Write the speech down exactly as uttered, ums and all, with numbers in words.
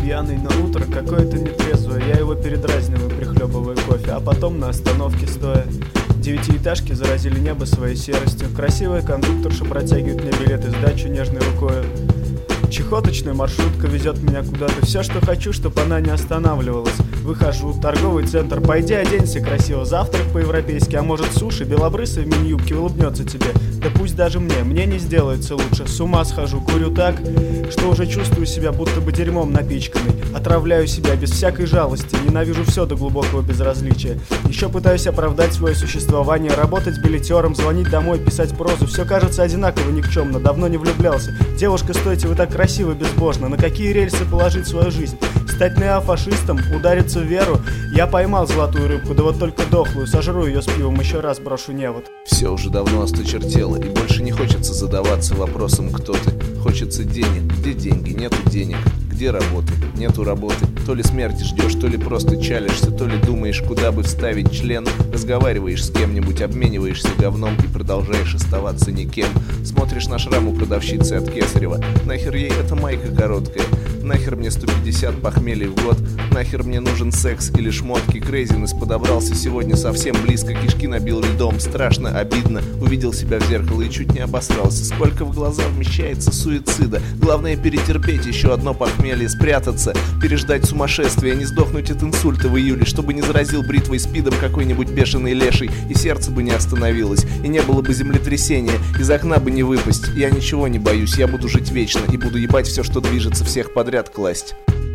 пьяный, но утро какое-то нетрезвое. Я его передразниваю, прихлебывая кофе, а потом на остановке стоя. Девятиэтажки заразили небо своей серостью. Красивая кондукторша протягивает мне билет и сдачу нежной рукой. Чехоточная маршрутка везет меня куда-то. Все, что хочу, чтобы она не останавливалась. Выхожу, торговый центр. Пойди оденься красиво, завтрак по-европейски. А может суши, белобрысый в мини-юбке улыбнется тебе. Да пусть даже мне, мне не сделается лучше. С ума схожу, курю так, что уже чувствую себя будто бы дерьмом напичканный. Отравляю себя без всякой жалости. Ненавижу все до глубокого безразличия. Еще пытаюсь оправдать свое существование. Работать билетером, звонить домой, писать прозу. Все кажется одинаково никчемно, давно не влюблялся. Девушка, стойте, вы так красиво, безбожно. На какие рельсы положить свою жизнь? Стать неофашистом, удариться в веру. Я поймал золотую рыбку, да вот только дохлую. Сожру ее с пивом, еще раз брошу невод. Все уже давно осточертело, и больше не хочется задаваться вопросом, кто ты. Хочется денег. Где деньги? Нету денег. Где работы? Нету работы. То ли смерти ждешь, то ли просто чалишься, то ли думаешь, куда бы вставить член. Разговариваешь с кем-нибудь, обмениваешься говном и продолжаешь оставаться никем. Смотришь на шрам у продавщицы от Кесарева. Нахер ей эта майка короткая? Нахер мне сто пятьдесят похмелий в год? Нахер мне нужен секс или шмотки? Крейзинес подобрался сегодня совсем близко, кишки набил льдом. Страшно, обидно. Увидел себя в зеркало и чуть не обосрался. Сколько в глаза вмещается суицида. Главное перетерпеть еще одно похмелье, спрятаться, переждать сумасшествие, не сдохнуть от инсульта в июле, чтобы не заразил бритвой спидом какой-нибудь бешеный леший, и сердце бы не остановилось, и не было бы землетрясения, из окна бы не выпасть. Я ничего не боюсь, я буду жить вечно и буду ебать все, что движется, всех подряд класть.